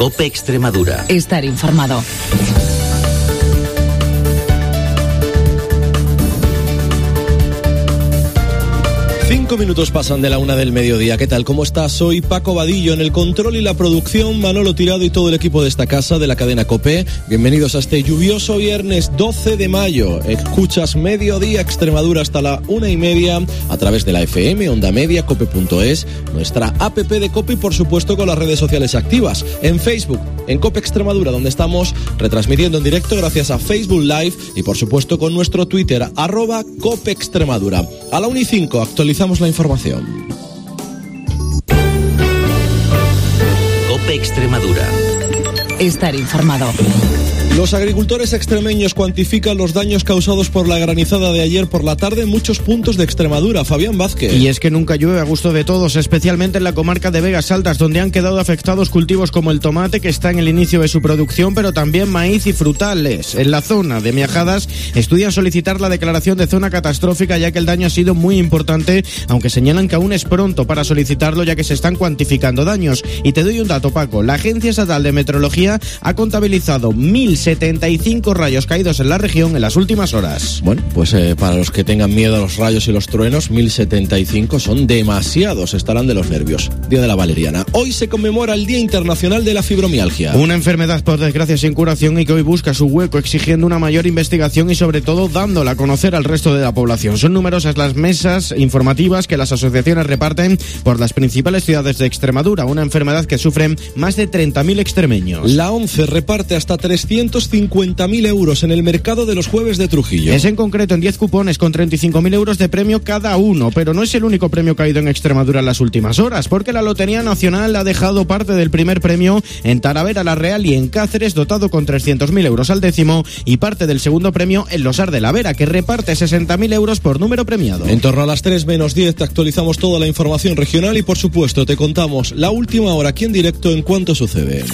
COPE Extremadura. Estar informado. 5 minutos pasan de la 1 del mediodía. ¿Qué tal? ¿Cómo estás? Soy Paco Vadillo. En el control y la producción, Manolo Tirado y todo el equipo de esta casa, de la cadena COPE. Bienvenidos a este lluvioso viernes 12 de mayo. Escuchas Mediodía Extremadura hasta la 1:30 a través de la FM, Onda Media, cope.es, nuestra app de COPE y por supuesto con las redes sociales activas. En Facebook, en COPE Extremadura, donde estamos retransmitiendo en directo gracias a Facebook Live y por supuesto con nuestro Twitter, @COPE Extremadura. A la 1:05 actualizamos la información. COPE Extremadura. Estar informado. Los agricultores extremeños cuantifican los daños causados por la granizada de ayer por la tarde en muchos puntos de Extremadura. Fabián Vázquez. Y es que nunca llueve a gusto de todos, especialmente en la comarca de Vegas Altas, donde han quedado afectados cultivos como el tomate, que está en el inicio de su producción, pero también maíz y frutales. En la zona de Miajadas estudian solicitar la declaración de zona catastrófica, ya que el daño ha sido muy importante, aunque señalan que aún es pronto para solicitarlo, ya que se están cuantificando daños. Y te doy un dato, Paco. La Agencia Estatal de Meteorología ha contabilizado 1.075 rayos caídos en la región en las últimas horas. Bueno, pues para los que tengan miedo a los rayos y los truenos, 1.075 son demasiados, estarán de los nervios. Día de la Valeriana. Hoy se conmemora el Día Internacional de la Fibromialgia. Una enfermedad por desgracia sin curación y que hoy busca su hueco, exigiendo una mayor investigación y sobre todo dándola a conocer al resto de la población. Son numerosas las mesas informativas que las asociaciones reparten por las principales ciudades de Extremadura, una enfermedad que sufren más de 30.000 extremeños. La ONCE reparte hasta 350.000 euros en el mercado de los jueves de Trujillo. Es en concreto en 10 cupones con 35.000 euros de premio cada uno, pero no es el único premio caído en Extremadura en las últimas horas, porque la Lotería Nacional ha dejado parte del primer premio en Talavera la Real y en Cáceres, dotado con 300.000 euros al décimo, y parte del segundo premio en Losar de la Vera, que reparte 60.000 euros por número premiado. En torno a las 3 menos 10 te actualizamos toda la información regional y por supuesto te contamos la última hora aquí en directo en cuanto sucede.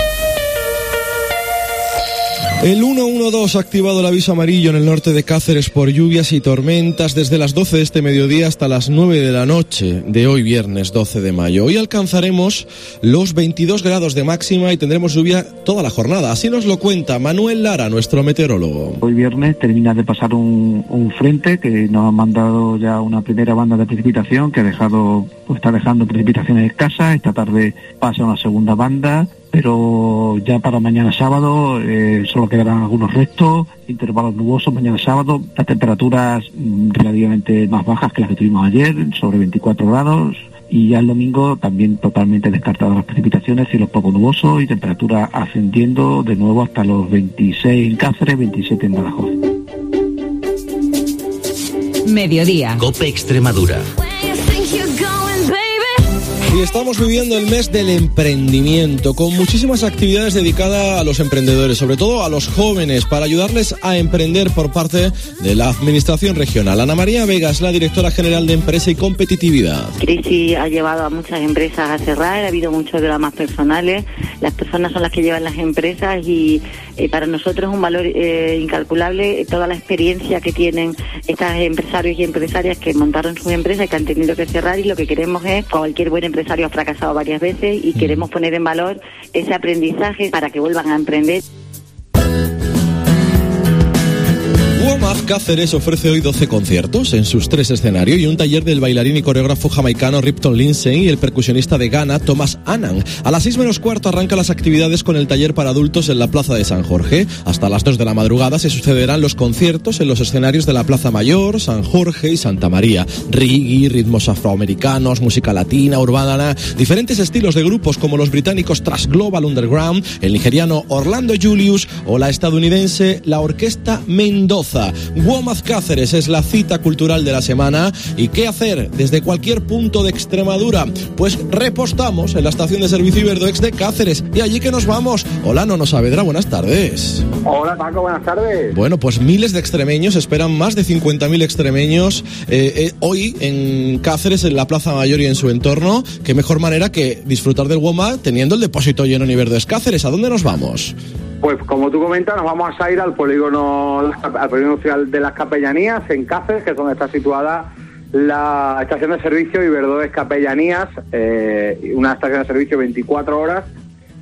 El 112 ha activado el aviso amarillo en el norte de Cáceres por lluvias y tormentas desde las 12 de este mediodía hasta las 9 de la noche de hoy viernes 12 de mayo. Hoy alcanzaremos los 22 grados de máxima y tendremos lluvia toda la jornada. Así nos lo cuenta Manuel Lara, nuestro meteorólogo. Hoy viernes termina de pasar un frente que nos ha mandado ya una primera banda de precipitación que está dejando precipitaciones escasas. Esta tarde pasa una segunda banda, pero ya para mañana sábado solo quedarán algunos restos, intervalos nubosos mañana sábado, las temperaturas relativamente más bajas que las que tuvimos ayer, sobre 24 grados, y ya el domingo también totalmente descartadas las precipitaciones, cielos poco nubosos y temperatura ascendiendo de nuevo hasta los 26 en Cáceres, 27 en Badajoz. Mediodía. COPE Extremadura. Y estamos viviendo el mes del emprendimiento, con muchísimas actividades dedicadas a los emprendedores, sobre todo a los jóvenes, para ayudarles a emprender por parte de la Administración Regional. Ana María Vegas, la directora general de Empresa y Competitividad. La crisis ha llevado a muchas empresas a cerrar, ha habido muchos dramas personales, las personas son las que llevan las empresas y para nosotros es un valor incalculable toda la experiencia que tienen estos empresarios y empresarias que montaron sus empresas y que han tenido que cerrar, y lo que queremos es, cualquier buen empresario ha fracasado varias veces y queremos poner en valor ese aprendizaje para que vuelvan a emprender. WOMAD Cáceres ofrece hoy 12 conciertos en sus 3 escenarios y un taller del bailarín y coreógrafo jamaicano Ripton Lindsay y el percusionista de Ghana Thomas Annan. A las 6 menos cuarto arrancan las actividades con el taller para adultos en la Plaza de San Jorge. Hasta las 2 de la madrugada se sucederán los conciertos en los escenarios de la Plaza Mayor, San Jorge y Santa María. Reggae, ritmos afroamericanos, música latina, urbana, diferentes estilos de grupos como los británicos Trash Global Underground, el nigeriano Orlando Julius o la estadounidense la Orquesta Mendoza. WOMAD Cáceres es la cita cultural de la semana. ¿Y qué hacer desde cualquier punto de Extremadura? Pues repostamos en la estación de servicio Iberdoex de Cáceres. Y allí que nos vamos. Hola, Nono Saavedra, buenas tardes. Hola, Paco, buenas tardes. Bueno, pues miles de extremeños, esperan más de 50.000 extremeños hoy en Cáceres, en la Plaza Mayor y en su entorno. Qué mejor manera que disfrutar del WOMAD teniendo el depósito lleno en Iberdoex Cáceres. ¿A dónde nos vamos? Pues como tú comentas, nos vamos a ir al polígono industrial de las Capellanías, en Cáceres, que es donde está situada la estación de servicio Iberdoex Capellanías, una estación de servicio 24 horas,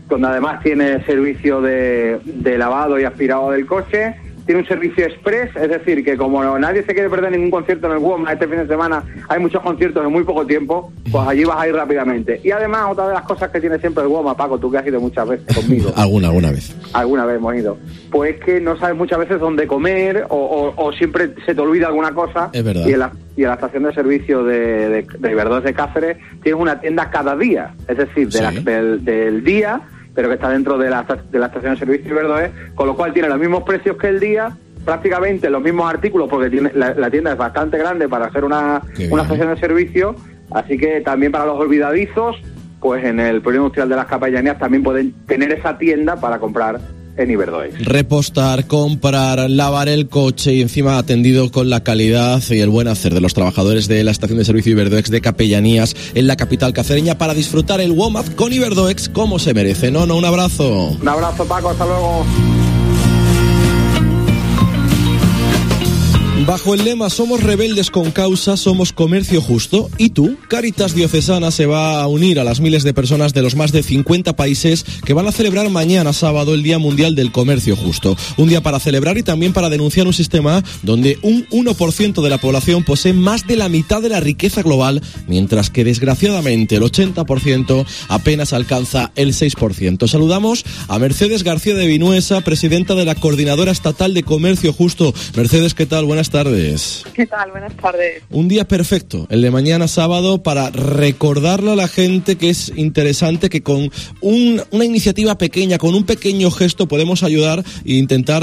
donde además tiene servicio de lavado y aspirado del coche. Tiene un servicio express, es decir, que como nadie se quiere perder ningún concierto en el WOMAD este fin de semana, hay muchos conciertos en muy poco tiempo, pues allí vas a ir rápidamente. Y además, otra de las cosas que tiene siempre el WOMAD, Paco, tú que has ido muchas veces conmigo. Alguna vez. Alguna vez hemos ido. Pues que no sabes muchas veces dónde comer o siempre se te olvida alguna cosa. Es verdad. Y en la estación de servicio de Iberdrola de Cáceres tienes una tienda cada día, es decir, del día, pero que está dentro de la estación de servicio Iberdrola, con lo cual tiene los mismos precios que el día, prácticamente los mismos artículos, porque tiene la tienda es bastante grande para hacer una estación de servicio, así que también para los olvidadizos, pues en el Polígono Industrial de las Capellanías también pueden tener esa tienda para comprar en Iberdrola. Repostar, comprar, lavar el coche y encima atendido con la calidad y el buen hacer de los trabajadores de la estación de servicio Iberdoex de Capellanías en la capital cacereña para disfrutar el WOMAD con Iberdoex como se merece. No, un abrazo. Un abrazo, Paco, hasta luego. Bajo el lema Somos rebeldes con causa, somos comercio justo. ¿Y tú? Cáritas Diocesana se va a unir a las miles de personas de los más de 50 países que van a celebrar mañana sábado el Día Mundial del Comercio Justo. Un día para celebrar y también para denunciar un sistema donde un 1% de la población posee más de la mitad de la riqueza global, mientras que desgraciadamente el 80% apenas alcanza el 6%. Saludamos a Mercedes García de Vinuesa, presidenta de la Coordinadora Estatal de Comercio Justo. Mercedes, ¿qué tal? Buenas tardes. ¿Qué tal? Buenas tardes. Un día perfecto, el de mañana sábado, para recordarle a la gente que es interesante que con una iniciativa pequeña, con un pequeño gesto podemos ayudar e intentar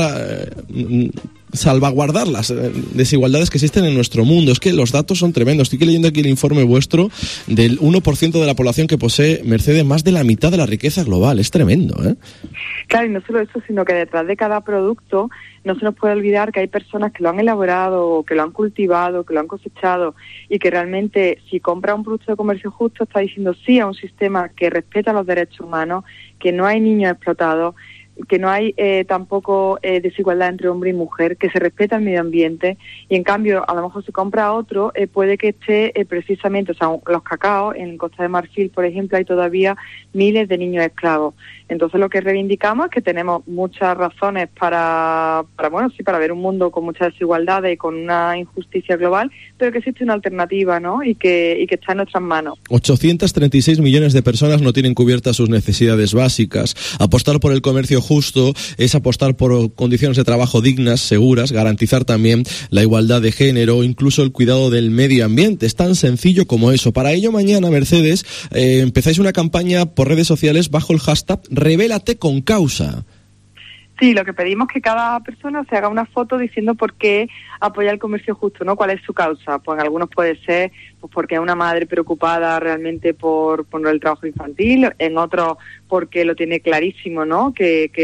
salvaguardar las desigualdades que existen en nuestro mundo. Es que los datos son tremendos. Estoy leyendo aquí el informe vuestro del 1% de la población que posee, Mercedes, más de la mitad de la riqueza global. Es tremendo, ¿eh? Claro, y no solo eso, sino que detrás de cada producto no se nos puede olvidar que hay personas que lo han elaborado, que lo han cultivado, que lo han cosechado, y que realmente si compra un producto de comercio justo está diciendo sí a un sistema que respeta los derechos humanos, que no hay niños explotados, que no hay tampoco desigualdad entre hombre y mujer, que se respeta el medio ambiente, y en cambio a lo mejor se compra otro, puede que esté precisamente, o sea, los cacaos, en Costa de Marfil, por ejemplo, hay todavía miles de niños esclavos. Entonces lo que reivindicamos es que tenemos muchas razones para ver un mundo con muchas desigualdades y con una injusticia global, pero que existe una alternativa, ¿no? Y que está en nuestras manos. 836 millones de personas no tienen cubiertas sus necesidades básicas. Apostar por el comercio justo es apostar por condiciones de trabajo dignas, seguras, garantizar también la igualdad de género, incluso el cuidado del medio ambiente. Es tan sencillo como eso. Para ello, mañana, Mercedes, empezáis una campaña por redes sociales bajo el hashtag Revélate con Causa. Sí, lo que pedimos es que cada persona se haga una foto diciendo por qué apoya el comercio justo, ¿no? ¿Cuál es su causa? Pues en algunos puede ser pues porque es una madre preocupada realmente por el trabajo infantil, en otros porque lo tiene clarísimo, ¿no?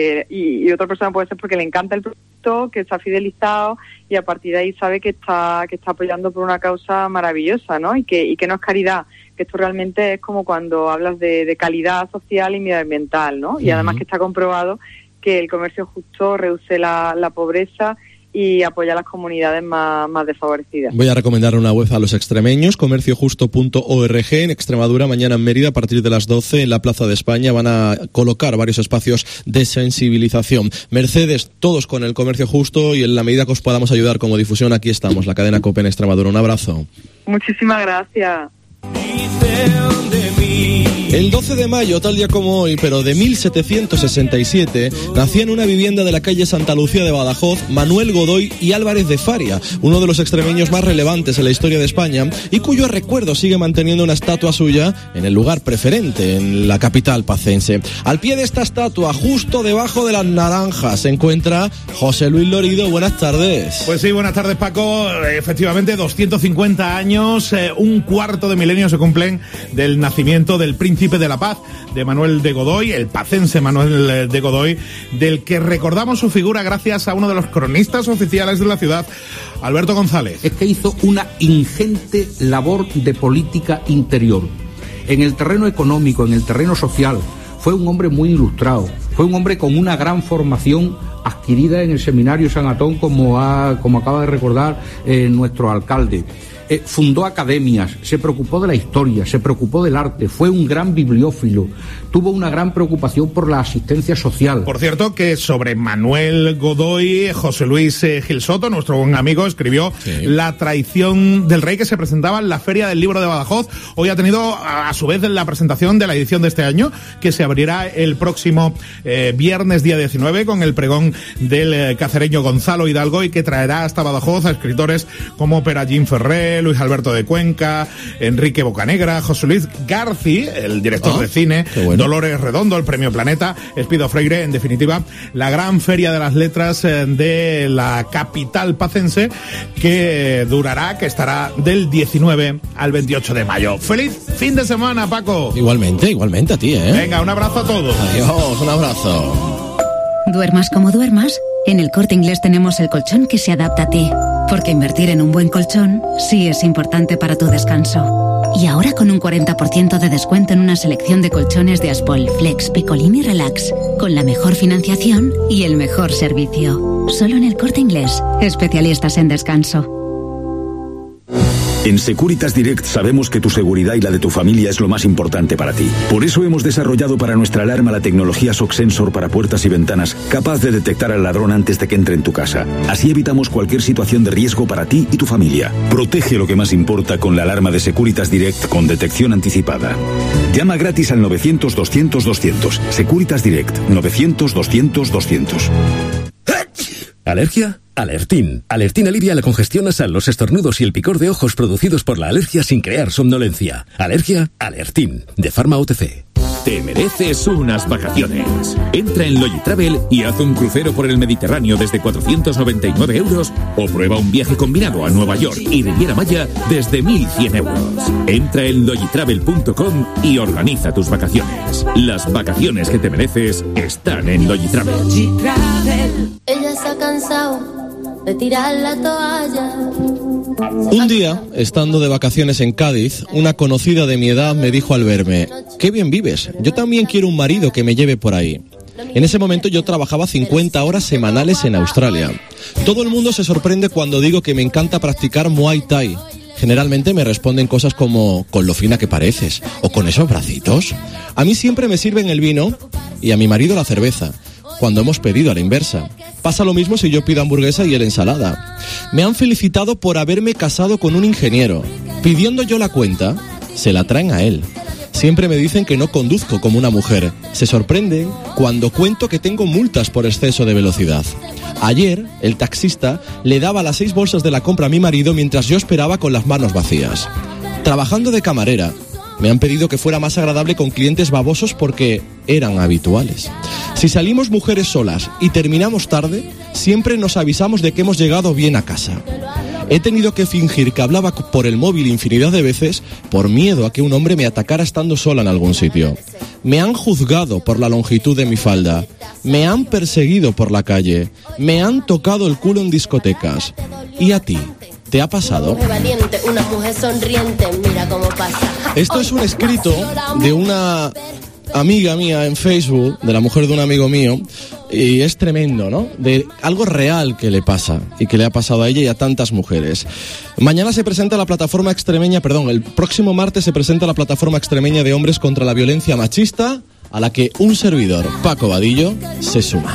Y otra persona puede ser porque le encanta el producto, que está fidelizado y a partir de ahí sabe que está apoyando por una causa maravillosa, ¿no? Y que no es caridad, que esto realmente es como cuando hablas de calidad social y medioambiental, ¿no? Y además que está comprobado que el comercio justo reduce la pobreza y apoya a las comunidades más desfavorecidas. Voy a recomendar una web a los extremeños, comerciojusto.org, en Extremadura, mañana en Mérida, a partir de las 12, en la Plaza de España, van a colocar varios espacios de sensibilización. Mercedes, todos con el comercio justo, y en la medida que os podamos ayudar como difusión, aquí estamos, la cadena COPE en Extremadura. Un abrazo. Muchísimas gracias. El 12 de mayo, tal día como hoy, pero de 1767, nacía en una vivienda de la calle Santa Lucía de Badajoz Manuel Godoy y Álvarez de Faria, uno de los extremeños más relevantes en la historia de España y cuyo recuerdo sigue manteniendo una estatua suya en el lugar preferente, en la capital pacense. Al pie de esta estatua, justo debajo de las naranjas, se encuentra José Luis Lorido. Buenas tardes. Pues sí, buenas tardes, Paco. Efectivamente, 250 años, un cuarto de milenio se cumplen del nacimiento del príncipe de la Paz, de Manuel de Godoy, el pacense Manuel de Godoy, del que recordamos su figura gracias a uno de los cronistas oficiales de la ciudad, Alberto González. Es que hizo una ingente labor de política interior. En el terreno económico, en el terreno social, fue un hombre muy ilustrado, fue un hombre con una gran formación adquirida en el Seminario San Antón, como acaba de recordar nuestro alcalde. fundó academias, se preocupó de la historia, se preocupó del arte, fue un gran bibliófilo, tuvo una gran preocupación por la asistencia social. Por cierto, que sobre Manuel Godoy, José Luis Gil Soto, nuestro buen amigo, escribió La traición del rey, que se presentaba en la Feria del Libro de Badajoz. Hoy ha tenido, a su vez, la presentación de la edición de este año, que se abrirá el próximo viernes, día 19, con el pregón del cacereño Gonzalo Hidalgo, y que traerá hasta Badajoz a escritores como Perallín Ferré, Luis Alberto de Cuenca, Enrique Bocanegra, José Luis Garci, el director de cine, Dolores Redondo, el Premio Planeta, Espido Freire, en definitiva, la gran feria de las letras de la capital pacense, que estará del 19 al 28 de mayo. ¡Feliz fin de semana, Paco! Igualmente a ti, ¿eh? Venga, un abrazo a todos. Adiós, un abrazo. Duermas como duermas, en El Corte Inglés tenemos el colchón que se adapta a ti. Porque invertir en un buen colchón sí es importante para tu descanso. Y ahora con un 40% de descuento en una selección de colchones de Aspol, Flex, Picolín y Relax. Con la mejor financiación y el mejor servicio. Solo en El Corte Inglés, especialistas en descanso. En Securitas Direct sabemos que tu seguridad y la de tu familia es lo más importante para ti. Por eso hemos desarrollado para nuestra alarma la tecnología SOC Sensor para puertas y ventanas, capaz de detectar al ladrón antes de que entre en tu casa. Así evitamos cualquier situación de riesgo para ti y tu familia. Protege lo que más importa con la alarma de Securitas Direct con detección anticipada. Llama gratis al 900-200-200. Securitas Direct, 900-200-200. ¿Alergia? Alertin. Alertin alivia la congestión nasal, los estornudos y el picor de ojos producidos por la alergia sin crear somnolencia. ¿Alergia? Alertin. De Pharma OTC. Te mereces unas vacaciones. Entra en Logitravel y haz un crucero por el Mediterráneo desde 499 euros o prueba un viaje combinado a Nueva York y Riviera Maya desde 1.100 euros. Entra en logitravel.com y organiza tus vacaciones. Las vacaciones que te mereces están en Logitravel. Ella se ha cansado de tirar la toalla. Un día, estando de vacaciones en Cádiz, una conocida de mi edad me dijo al verme: «Qué bien vives, yo también quiero un marido que me lleve por ahí». En ese momento yo trabajaba 50 horas semanales en Australia. Todo el mundo se sorprende cuando digo que me encanta practicar Muay Thai. Generalmente me responden cosas como «con lo fina que pareces» o «con esos bracitos». A mí siempre me sirven el vino y a mi marido la cerveza, cuando hemos pedido a la inversa. Pasa lo mismo si yo pido hamburguesa y él ensalada. Me han felicitado por haberme casado con un ingeniero. Pidiendo yo la cuenta, se la traen a él. Siempre me dicen que no conduzco como una mujer. Se sorprenden cuando cuento que tengo multas por exceso de velocidad. Ayer, el taxista le daba las 6 bolsas de la compra a mi marido mientras yo esperaba con las manos vacías. Trabajando de camarera, me han pedido que fuera más agradable con clientes babosos porque eran habituales. Si salimos mujeres solas y terminamos tarde, siempre nos avisamos de que hemos llegado bien a casa. He tenido que fingir que hablaba por el móvil infinidad de veces por miedo a que un hombre me atacara estando sola en algún sitio. Me han juzgado por la longitud de mi falda. Me han perseguido por la calle. Me han tocado el culo en discotecas. ¿Y a ti? ¿Te ha pasado? Una mujer sonriente, mira cómo pasa. Esto es un escrito de una amiga mía en Facebook, de la mujer de un amigo mío, y es tremendo, ¿no? De algo real que le pasa y que le ha pasado a ella y a tantas mujeres. Mañana se presenta la plataforma extremeña, el próximo martes se presenta la plataforma extremeña de hombres contra la violencia machista, a la que un servidor, Paco Vadillo, se suma.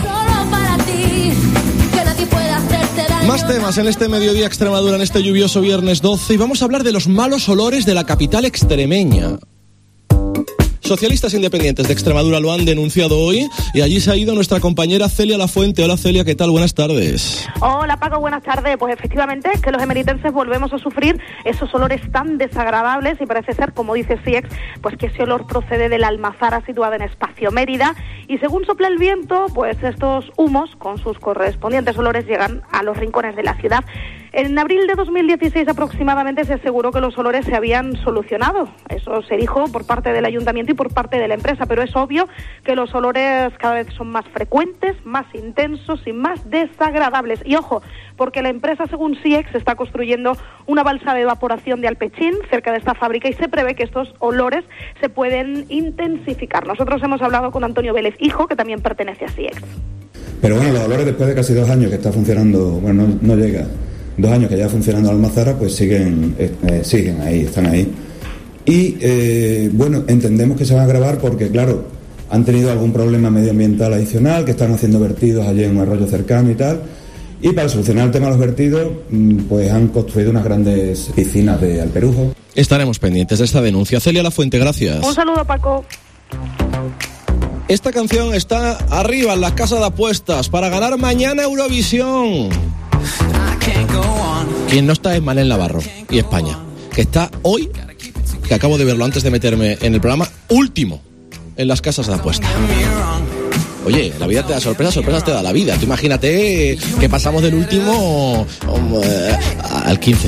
Más temas en este Mediodía Extremadura, en este lluvioso viernes 12, y vamos a hablar de los malos olores de la capital extremeña. Socialistas independientes de Extremadura lo han denunciado hoy y allí se ha ido nuestra compañera Celia Lafuente. Hola Celia, ¿qué tal? Buenas tardes. Hola Paco, buenas tardes. Pues efectivamente es que los emeritenses volvemos a sufrir esos olores tan desagradables y parece ser, como dice CIEX, pues que ese olor procede de la almazara situada en Espacio Mérida y según sopla el viento, pues estos humos con sus correspondientes olores llegan a los rincones de la ciudad. En abril de 2016 aproximadamente se aseguró que los olores se habían solucionado. Eso se dijo por parte del ayuntamiento y por parte de la empresa, pero es obvio que los olores cada vez son más frecuentes, más intensos y más desagradables. Y ojo, porque la empresa, según CIEX, está construyendo una balsa de evaporación de Alpechín cerca de esta fábrica y se prevé que estos olores se pueden intensificar. Nosotros hemos hablado con Antonio Vélez Hijo, que también pertenece a CIEX. Pero bueno, los olores después de casi 2 años que está funcionando, bueno, no llega. 2 años que lleva funcionando la Almazara, pues siguen ahí, están ahí. Y bueno, entendemos que se van a grabar porque, claro, han tenido algún problema medioambiental adicional, que están haciendo vertidos allí en un arroyo cercano y tal. Y para solucionar el tema de los vertidos, pues han construido unas grandes piscinas de Alperujo. Estaremos pendientes de esta denuncia. Celia Lafuente, gracias. Un saludo, Paco. Esta canción está arriba en las casas de apuestas para ganar mañana Eurovisión. Quien no está es Malén Navarro y España, que está hoy, que acabo de verlo antes de meterme en el programa, último en las casas de apuestas. Oye, la vida te da sorpresas te da la vida. Tú imagínate que pasamos del último al 15.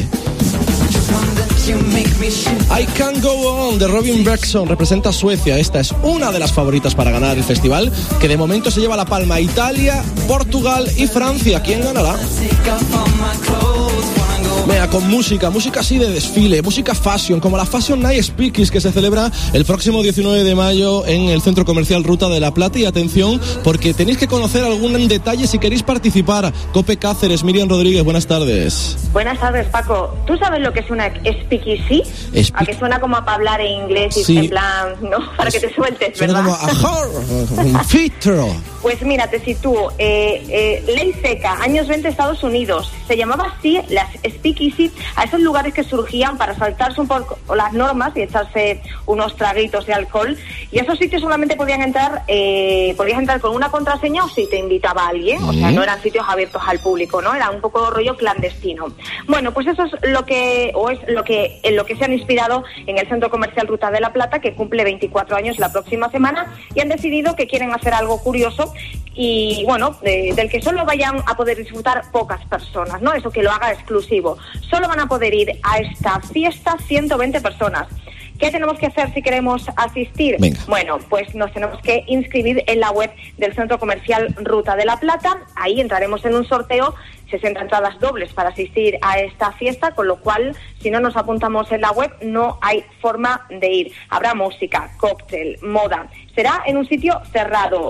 I Can't Go On de Robin Bengtsson representa a Suecia. Esta es una de las favoritas para ganar el festival, que de momento se lleva la palma Italia, Portugal y Francia. ¿Quién ganará? Venga, con música así de desfile, música fashion, como la Fashion Night Speakies, que se celebra el próximo 19 de mayo en el Centro Comercial Ruta de la Plata. Y atención, porque tenéis que conocer algún detalle si queréis participar. Cope Cáceres, Miriam Rodríguez, buenas tardes. Buenas tardes, Paco. ¿Tú sabes lo que es una speakeasy? ¿A que suena como para hablar en inglés y sí, en plan, no? Para que te sueltes, suena ¿verdad? Como un filtro. Pues mira, te sitúo. Ley seca, años 20, Estados Unidos. Se llamaba así las speakeasy a esos lugares que surgían para saltarse un poco las normas y echarse unos traguitos de alcohol. Y esos sitios solamente podías entrar con una contraseña o si te invitaba a alguien. O sea, no eran sitios abiertos al público, ¿no? Era un poco rollo clandestino. Bueno, pues eso es en lo que se han inspirado en el Centro Comercial Ruta de la Plata, que cumple 24 años la próxima semana, y han decidido que quieren hacer algo curioso y, bueno, del que solo vayan a poder disfrutar pocas personas, ¿no? Eso que lo haga exclusivo. Solo van a poder ir a esta fiesta 120 personas. ¿Qué tenemos que hacer si queremos asistir? Venga. Bueno, pues nos tenemos que inscribir en la web del Centro Comercial Ruta de la Plata. Ahí entraremos en un sorteo, 60 entradas dobles para asistir a esta fiesta, con lo cual, si no nos apuntamos en la web, no hay forma de ir. Habrá música, cóctel, moda. Será en un sitio cerrado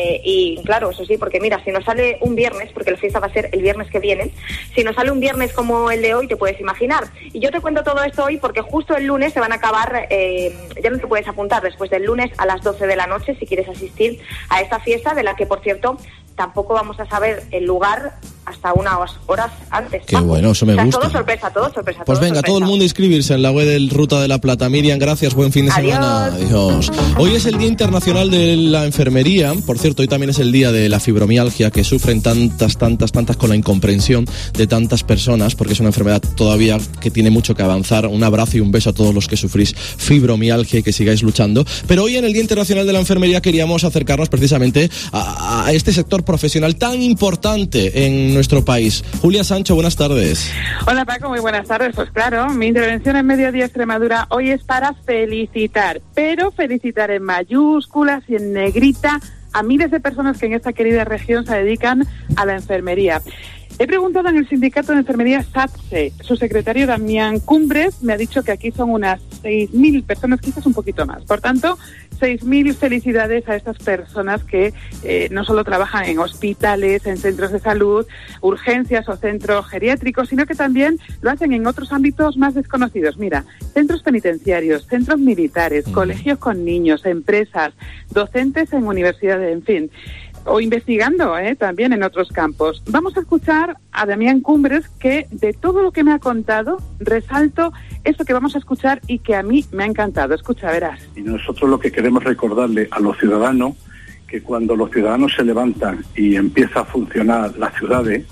y, claro, eso sí, porque mira, si nos sale un viernes, porque la fiesta va a ser el viernes que viene, si nos sale un viernes como el de hoy, te puedes imaginar. Y yo te cuento todo esto hoy porque justo el lunes se van a acabar, ya no te puedes apuntar después del lunes a las 12 de la noche si quieres asistir a esta fiesta, de la que, por cierto, tampoco vamos a saber el lugar hasta unas horas antes. Qué bueno, eso me gusta. Todo sorpresa. Pues venga, todo el mundo a inscribirse en la web del Ruta de la Plata. Miriam, gracias, buen fin de semana. Adiós. Hoy es el Día Internacional de la Enfermería. Por cierto, hoy también es el día de la fibromialgia, que sufren tantas con la incomprensión de tantas personas, porque es una enfermedad todavía que tiene mucho que avanzar. Un abrazo y un beso a todos los que sufrís fibromialgia y que sigáis luchando. Pero hoy en el Día Internacional de la Enfermería queríamos acercarnos precisamente a este sector profesional tan importante en nuestro país. Julia Sancho, buenas tardes. Hola Paco, muy buenas tardes. Pues claro, mi intervención en Mediodía Extremadura hoy es para felicitar, pero felicitar en mayúsculas y en negrita a miles de personas que en esta querida región se dedican a la enfermería. He preguntado en el sindicato de enfermería SATSE. Su secretario Damián Cumbres me ha dicho que aquí son unas 6.000 personas, quizás un poquito más. Por tanto, 6.000 felicidades a estas personas que no solo trabajan en hospitales, en centros de salud, urgencias o centros geriátricos, sino que también lo hacen en otros ámbitos más desconocidos. Mira, centros penitenciarios, centros militares, colegios con niños, empresas, docentes en universidades, en fin, o investigando también en otros campos. Vamos a escuchar a Damián Cumbres, que de todo lo que me ha contado resalto esto que vamos a escuchar y que a mí me ha encantado. Escucha, verás. Y nosotros lo que queremos recordarle a los ciudadanos, que cuando los ciudadanos se levantan y empieza a funcionar las ciudades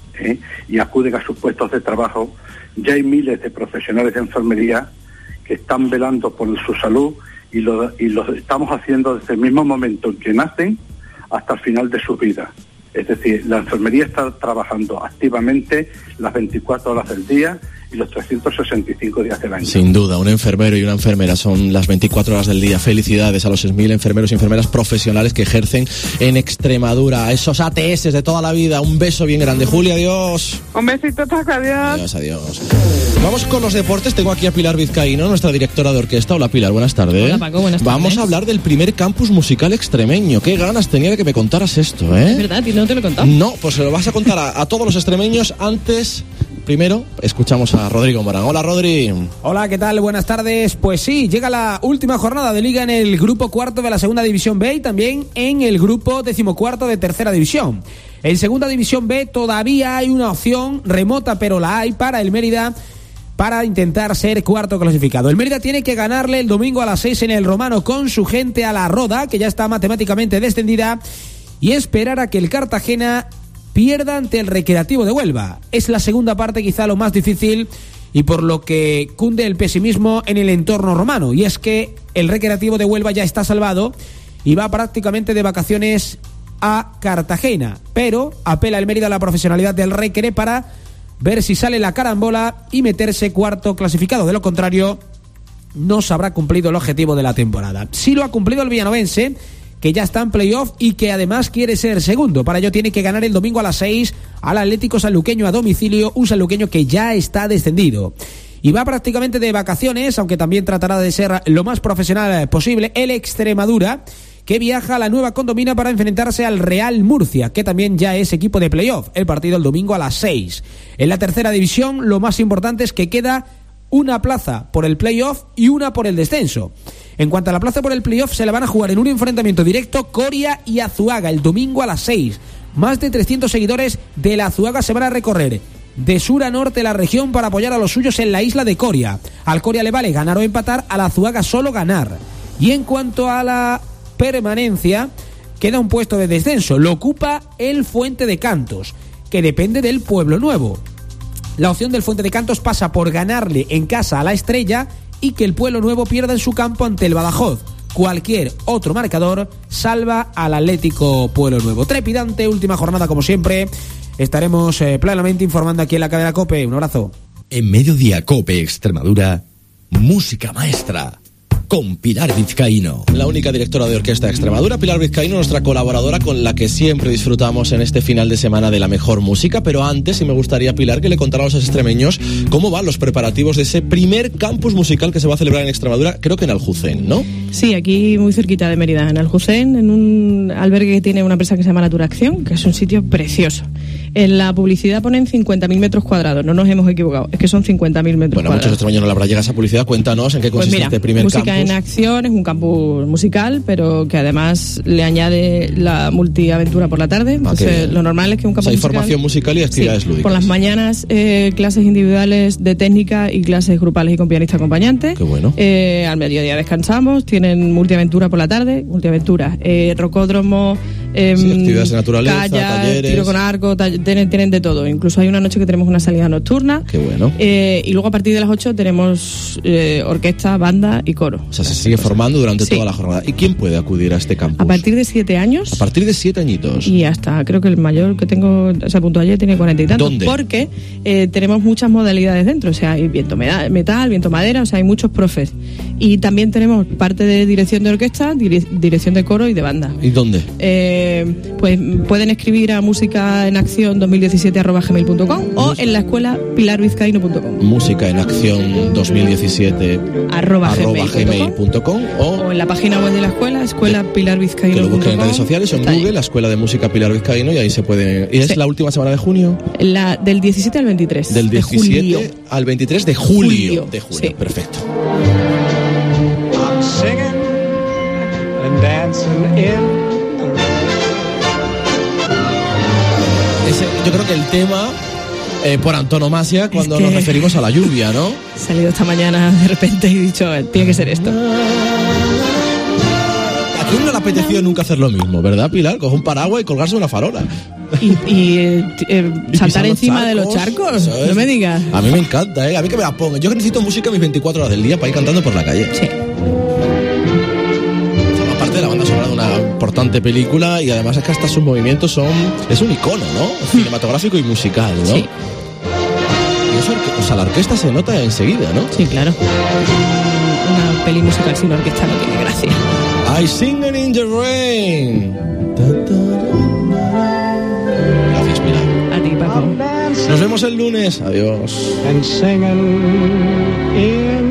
y acuden a sus puestos de trabajo, ya hay miles de profesionales de enfermería que están velando por su salud y lo estamos haciendo desde el mismo momento en que nacen hasta el final de sus vidas. Es decir, la enfermería está trabajando activamente las 24 horas del día y los 365 días del año. Sin duda, un enfermero y una enfermera son las 24 horas del día. Felicidades a los 6.000 enfermeros y enfermeras profesionales que ejercen en Extremadura, a esos ATS de toda la vida. Un beso bien grande. Julia, adiós. Un besito, Paco, adiós. Adiós. Vamos con los deportes. Tengo aquí a Pilar Vizcaíno, nuestra directora de orquesta. Hola, Pilar, buenas tardes. Hola, Paco, buenas tardes. Vamos a hablar del primer campus musical extremeño. Qué ganas tenía de que me contaras esto, ¿eh? ¿Es verdad? ¿Y no te lo he contado? No, pues se lo vas a contar a todos los extremeños antes primero escuchamos a Rodrigo Morán. Hola, Rodri. Hola, ¿qué tal? Buenas tardes. Pues sí, llega la última jornada de Liga en el grupo cuarto de la Segunda División B y también en el grupo 14º de Tercera División. En Segunda División B todavía hay una opción remota, pero la hay para el Mérida, para intentar ser cuarto clasificado. El Mérida tiene que ganarle el domingo a las 6 en el Romano con su gente a la Roda, que ya está matemáticamente descendida, y esperar a que el Cartagena pierda ante el Recreativo de Huelva. Es la segunda parte quizá lo más difícil y por lo que cunde el pesimismo en el entorno romano, y es que el Recreativo de Huelva ya está salvado y va prácticamente de vacaciones a Cartagena, pero apela el Mérida a la profesionalidad del Recre para ver si sale la carambola y meterse cuarto clasificado. De lo contrario, no se habrá cumplido el objetivo de la temporada. Sí lo ha cumplido el villanovense, que ya está en playoff y que además quiere ser segundo. Para ello tiene que ganar el domingo a las 6 al Atlético Sanluqueño a domicilio, un sanluqueño que ya está descendido. Y va prácticamente de vacaciones, aunque también tratará de ser lo más profesional posible, el Extremadura, que viaja a la Nueva Condomina para enfrentarse al Real Murcia, que también ya es equipo de playoff. El partido el domingo a las 6. En la tercera división, lo más importante es que queda una plaza por el playoff y una por el descenso. En cuanto a la plaza por el playoff, se la van a jugar en un enfrentamiento directo Coria y Azuaga el domingo a las 6. Más de 300 seguidores de la Azuaga se van a recorrer de sur a norte la región para apoyar a los suyos en la isla de Coria. Al Coria le vale ganar o empatar, a la Azuaga solo ganar. Y en cuanto a la permanencia, queda un puesto de descenso. Lo ocupa el Fuente de Cantos, que depende del Pueblo Nuevo. La opción del Fuente de Cantos pasa por ganarle en casa a la Estrella y que el Pueblo Nuevo pierda en su campo ante el Badajoz. Cualquier otro marcador salva al Atlético Pueblo Nuevo. Trepidante última jornada como siempre. Estaremos plenamente informando aquí en la cadena COPE. Un abrazo. En Mediodía COPE Extremadura, música maestra con Pilar Vizcaíno. La única directora de orquesta de Extremadura, Pilar Vizcaíno, nuestra colaboradora con la que siempre disfrutamos en este final de semana de la mejor música. Pero antes, sí me gustaría, Pilar, que le contara a los extremeños cómo van los preparativos de ese primer campus musical que se va a celebrar en Extremadura, creo que en Aljucén, ¿no? Sí, aquí muy cerquita de Mérida, en Aljucén, en un albergue que tiene una empresa que se llama Natura Acción, que es un sitio precioso. En la publicidad ponen 50.000 metros cuadrados, no nos hemos equivocado, es que son 50.000 metros cuadrados. Bueno, muchos extremeños no le habrá llegado esa publicidad. Cuéntanos en qué consiste este primer música campus. En acción, es un campus musical, pero que además le añade la multiaventura por la tarde. Entonces, lo normal es que un campus musical... Hay formación musical y actividades lúdicas. Por las mañanas, clases individuales de técnica y clases grupales y con pianista acompañante. Qué bueno. Al mediodía descansamos, tienen multiaventura por la tarde, rocódromo, actividades de naturaleza, talleres, tiro con arco, tienen de todo. Incluso hay una noche que tenemos una salida nocturna. Qué bueno. Y luego a partir de las 8 tenemos orquesta, banda y coro. O sea, se sigue formando durante toda la jornada. ¿Y quién puede acudir a este campus? A partir de 7 años. A partir de 7 añitos. Y hasta, creo que el mayor que tengo, se apuntó ayer, tiene 40 y tantos. ¿Dónde? Porque tenemos muchas modalidades dentro. O sea, hay viento metal, viento madera, o sea, hay muchos profes. Y también tenemos parte de dirección de orquesta, dirección de coro y de banda. ¿Y dónde? Pues pueden escribir a musicaenaccion2017@gmail.com o en la escuela pilarvizcaíno.com. musicaenaccion2017@gmail.com o en la página web de la escuela pilarvizcaíno.com. Que lo busquen en redes sociales o en Google, la Escuela de Música Pilar Vizcaíno, y ahí se puede. ¿Y es la última semana de junio? Del 17 al 23. Del 17 de julio. al 23 de julio. Sí. Perfecto. I'm singing and dancing in. Yo creo que el tema por antonomasia cuando nos referimos a la lluvia, ¿no? He salido esta mañana de repente y he dicho, tiene que ser esto. ¿A quién no le apeteció nunca hacer lo mismo, verdad, Pilar? Coger un paraguas y colgarse una farola. Y saltar encima de los charcos, no me digas. A mí me encanta, a mí que me la pongan. Yo necesito música mis 24 horas del día para ir cantando por la calle. Sí. Aparte de la banda sonora de una importante película, y además es que hasta sus movimientos es un icono, ¿no? Cinematográfico y musical, ¿no? Sí. Y eso, o sea, la orquesta se nota enseguida, ¿no? Sí, claro. Una peli musical sin orquesta no tiene gracia. I Singing in the Rain. Gracias, Pilar. A ti, Paco. Nos vemos el lunes. Adiós. And singing in